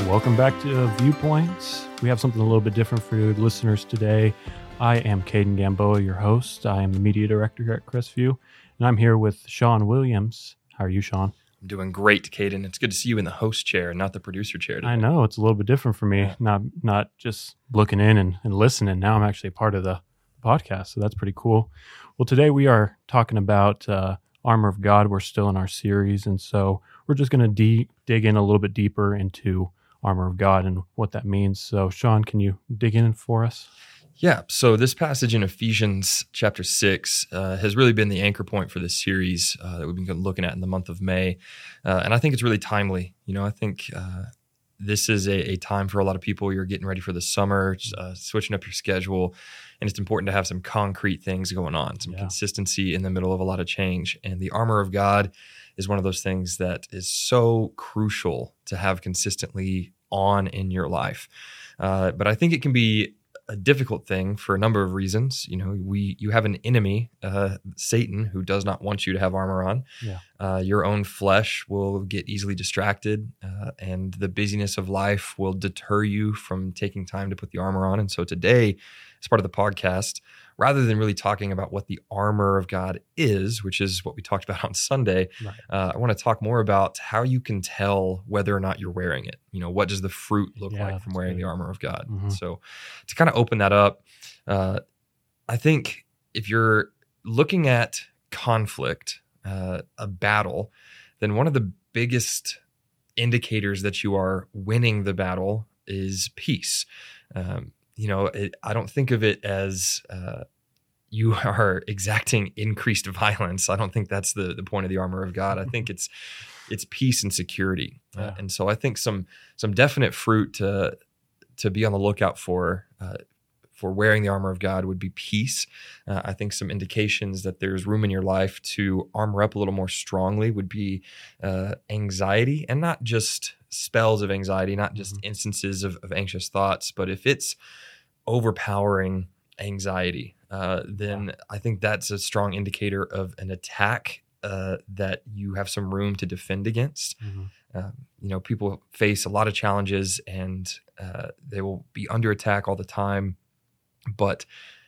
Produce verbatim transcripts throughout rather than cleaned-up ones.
welcome back to Viewpoints. We have something a little bit different for you listeners today. I am Caden Gamboa, your host. I am the media director here at Crestview, and I'm here with Sean Williams. How are you, Sean? I'm doing great, Caden. It's good to see you in the host chair and not the producer chair today. I know, it's a little bit different for me, Yeah. not not just looking in and, and listening. Now I'm actually a part of the podcast, so that's pretty cool. Well, today we are talking about uh, Armor of God. We're still in our series, and so we're just going to de- dig in a little bit deeper into Armor of God and what that means. So, Sean, can you dig in for us? Yeah, so this passage in Ephesians chapter six uh, has really been the anchor point for this series uh, that we've been looking at in the month of May. Uh, and I think it's really timely. You know, I think uh, this is a, a time for a lot of people. You're getting ready for the summer, uh, switching up your schedule, and it's important to have some concrete things going on, some Yeah. consistency in the middle of a lot of change. And the armor of God is one of those things that is so crucial to have consistently on in your life. Uh, but I think it can be a difficult thing for a number of reasons. You know, we you have an enemy, uh, Satan, who does not want you to have armor on. Yeah. Uh, your own flesh will get easily distracted, uh, and the busyness of life will deter you from taking time to put the armor on. And so today, as part of the podcast, rather than really talking about what the armor of God is, which is what we talked about on Sunday, Right. uh, I want to talk more about how you can tell whether or not you're wearing it. You know, what does the fruit look Yeah, like from that's wearing good. the armor of God? Mhm. So to kind of open that up, uh, I think if you're looking at conflict, uh, a battle, then one of the biggest indicators that you are winning the battle is peace. Um, you know, it, I don't think of it as uh, you are exacting increased violence. I don't think that's the the point of the armor of God. I think it's it's peace and security. Uh, Yeah. and so I think some some definite fruit to to be on the lookout for uh, for wearing the armor of God would be peace. Uh, I think some indications that there's room in your life to armor up a little more strongly would be uh, anxiety, and not just spells of anxiety, not just Mhm. instances of, of anxious thoughts, but if it's overpowering anxiety, uh, then I think that's a strong indicator of an attack uh, that you have some room to defend against. Mhm. Um, you know, people face a lot of challenges and uh, they will be under attack all the time, but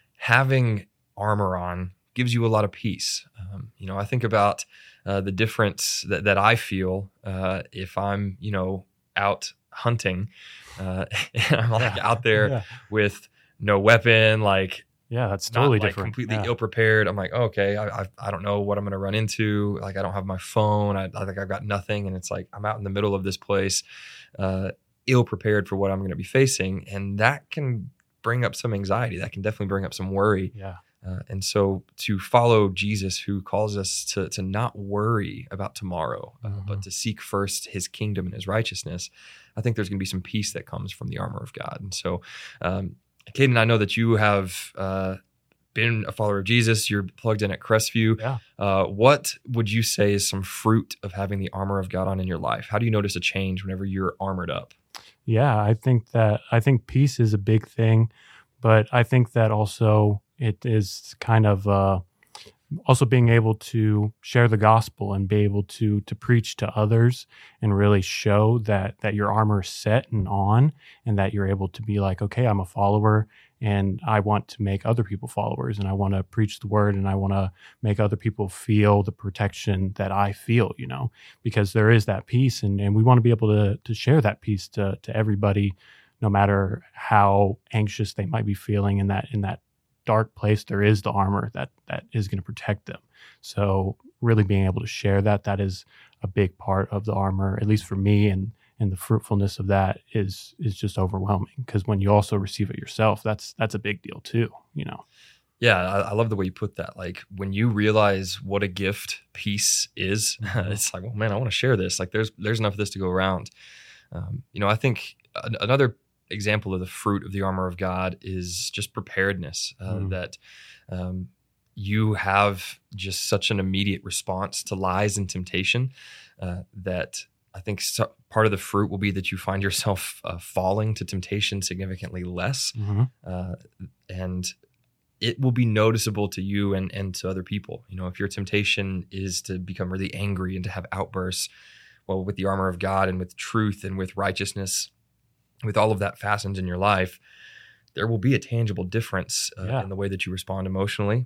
having armor on gives you a lot of peace. Um, you know, I think about uh, the difference that, that I feel uh, if I'm, you know, out hunting uh, and I'm like Yeah. out there Yeah. with no weapon, like Yeah, that's not totally like different. completely Yeah. ill prepared. I'm like, okay, I, I I don't know what I'm going to run into. Like, I don't have my phone. I, I think I've got nothing, and it's like I'm out in the middle of this place, uh, ill prepared for what I'm going to be facing, and that can bring up some anxiety. That can definitely bring up some worry. Yeah. Uh, and so, to follow Jesus, who calls us to to not worry about tomorrow, uh, Mhm. but to seek first His kingdom and His righteousness, I think there's going to be some peace that comes from the armor of God. And so, um, Caden, I know that you have uh, been a follower of Jesus. You're plugged in at Crestview. Yeah. Uh, what would you say is some fruit of having the armor of God on in your life? How do you notice a change whenever you're armored up? Yeah, I think that I think peace is a big thing, but I think that also it is kind of uh, also being able to share the gospel and be able to to preach to others and really show that that your armor is set and on, and that you're able to be like, okay, I'm a follower and I want to make other people followers, and I want to preach the word, and I want to make other people feel the protection that I feel, you know, because there is that peace, and, and we want to be able to to share that peace to to everybody, no matter how anxious they might be feeling in that in that dark place. There is the armor that that is going to protect them. So really being able to share that, that is a big part of the armor, at least for me, and and the fruitfulness of that is is just overwhelming, because when you also receive it yourself, that's that's a big deal too, you know. Yeah, I, I love the way you put that. Like, when you realize what a gift peace is, Mhm. it's like, well, man, I want to share this. Like, there's there's enough of this to go around. Um, you know, I think an, another example of the fruit of the armor of God is just preparedness. Uh, Mm. That um, you have just such an immediate response to lies and temptation uh, that I think so, part of the fruit will be that you find yourself uh, falling to temptation significantly less, Mm-hmm. uh, and it will be noticeable to you and, and to other people. You know, if your temptation is to become really angry and to have outbursts, well, with the armor of God and with truth and with righteousness, with all of that fastened in your life, there will be a tangible difference uh, Yeah. in the way that you respond emotionally.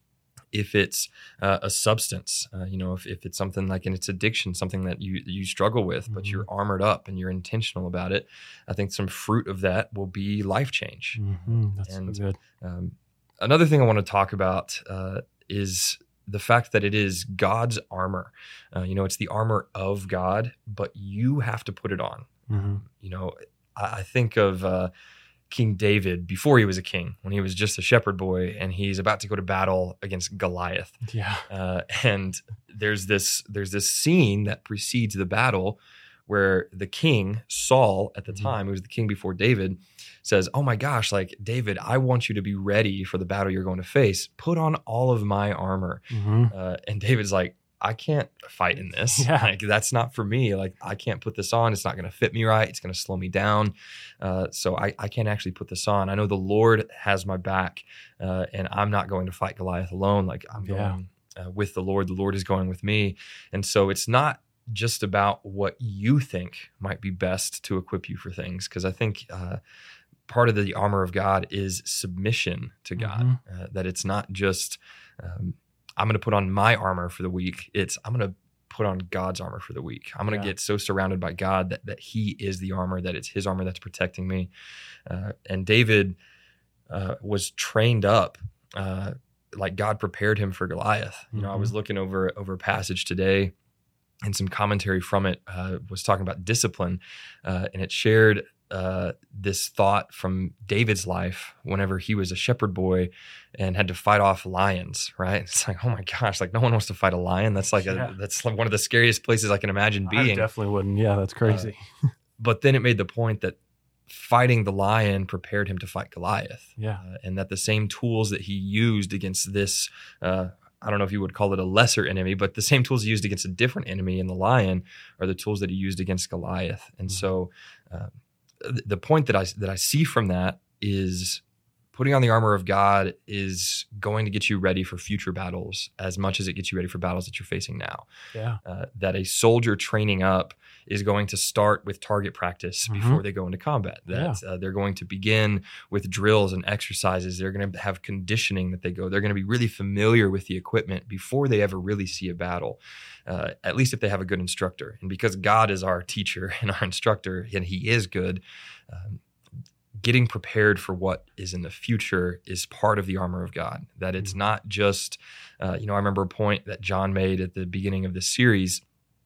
If it's uh, a substance, uh, you know, if, if it's something like in its addiction, something that you you struggle with, but Mhm. you're armored up and you're intentional about it, I think some fruit of that will be life change. Mhm. That's And so good. um, another thing I want to talk about uh, is the fact that it is God's armor. Uh, you know, it's the armor of God, but you have to put it on. Mhm. You know, I, I think of uh, King David before he was a king, when he was just a shepherd boy, and he's about to go to battle against Goliath. Yeah. Uh, and there's this there's this scene that precedes the battle where the king, Saul, at the Mhm. time, who was the king before David, says, "Oh my gosh, like David, I want you to be ready for the battle you're going to face. Put on all of my armor." Mhm. Uh, and David's like, "I can't fight in this. Yeah. Like, that's not for me. Like, I can't put this on. It's not going to fit me right. It's going to slow me down. Uh, so I, I can't actually put this on. I know the Lord has my back, uh, and I'm not going to fight Goliath alone. Like, I'm Yeah. going uh, with the Lord. The Lord is going with me." And so it's not just about what you think might be best to equip you for things, because I think uh, part of the armor of God is submission to God. Mhm. Uh, that it's not just um, I'm going to put on my armor for the week. It's I'm going to put on God's armor for the week. I'm going to Yeah. get so surrounded by God that that He is the armor, that it's His armor that's protecting me. Uh, and David uh, was trained up. Uh, like God prepared him for Goliath. You know, I was Mhm. looking over over a passage today, and some commentary from it uh, was talking about discipline, uh, and it shared uh, this thought from David's life whenever he was a shepherd boy and had to fight off lions. Right? It's like, oh my gosh, like no one wants to fight a lion. That's like Yeah. a, that's like one of the scariest places I can imagine I being. definitely wouldn't. Yeah, that's crazy. But then it made the point that fighting the lion prepared him to fight Goliath. Yeah. Uh, and that the same tools that he used against this, uh, I don't know if you would call it a lesser enemy, but the same tools he used against a different enemy in the lion are the tools that he used against Goliath. And Mhm. so uh, th- the point that I, that I see from that is putting on the armor of God is going to get you ready for future battles as much as it gets you ready for battles that you're facing now. Yeah. Uh, that a soldier training up is going to start with target practice Mhm. before they go into combat. That uh, they're going to begin with drills and exercises. They're going to have conditioning that they go. They're going to be really familiar with the equipment before they ever really see a battle, uh, at least if they have a good instructor. And because God is our teacher and our instructor, and He is good, um, getting prepared for what is in the future is part of the armor of God. That it's Mhm. not just, uh, you know, I remember a point that John made at the beginning of this series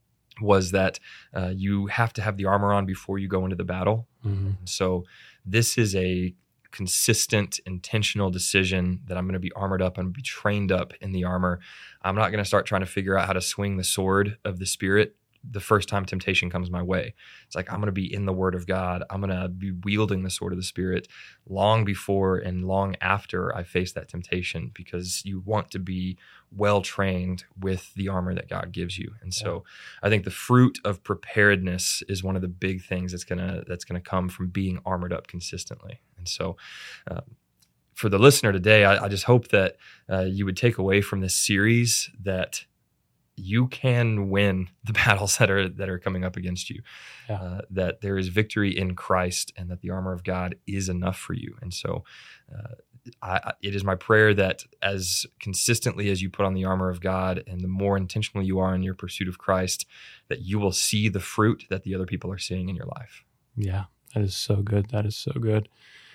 was that uh, you have to have the armor on before you go into the battle. Mhm. So this is a consistent, intentional decision that I'm going to be armored up and be trained up in the armor. I'm not going to start trying to figure out how to swing the sword of the Spirit the first time temptation comes my way. It's like I'm going to be in the Word of God. I'm going to be wielding the sword of the Spirit long before and long after I face that temptation, because you want to be well trained with the armor that God gives you. And so I think the fruit of preparedness is one of the big things that's gonna that's gonna come from being armored up consistently. And so uh, for the listener today, I, I just hope that uh, you would take away from this series that you can win the battles that are that are coming up against you. Yeah. Uh, that there is victory in Christ, and that the armor of God is enough for you. And so, uh, I, it is my prayer that as consistently as you put on the armor of God, and the more intentional you are in your pursuit of Christ, that you will see the fruit that the other people are seeing in your life. Yeah, that is so good. That is so good.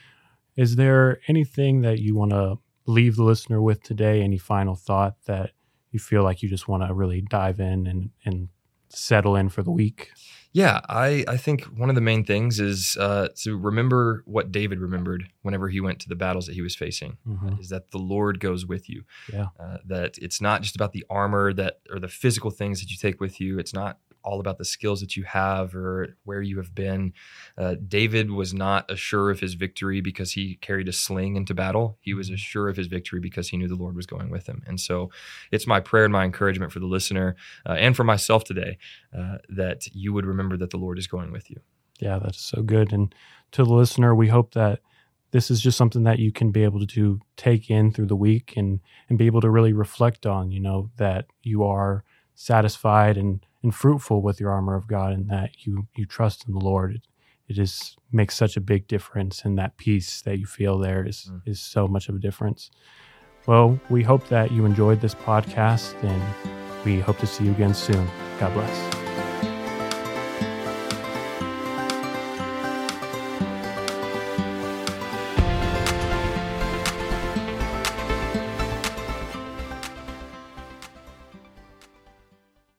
Is there anything that you want to leave the listener with today? Any final thought that you feel like you just want to really dive in and, and settle in for the week? Yeah, I, I think one of the main things is uh, to remember what David remembered whenever he went to the battles that he was facing, Mhm. is that the Lord goes with you. Yeah. Uh, that it's not just about the armor that or the physical things that you take with you. It's not all about the skills that you have or where you have been. Uh, David was not assured of his victory because he carried a sling into battle. He was Mhm. assured of his victory because he knew the Lord was going with him. And so it's my prayer and my encouragement for the listener uh, and for myself today uh, that you would remember that the Lord is going with you. Yeah, that is so good. And to the listener, we hope that this is just something that you can be able to take in through the week and, and be able to really reflect on, you know, that you are satisfied and, and fruitful with your armor of God, and that you, you trust in the Lord. It, it is makes such a big difference, and that peace that you feel there is mm. is so much of a difference. Well, we hope that you enjoyed this podcast, and we hope to see you again soon. God bless.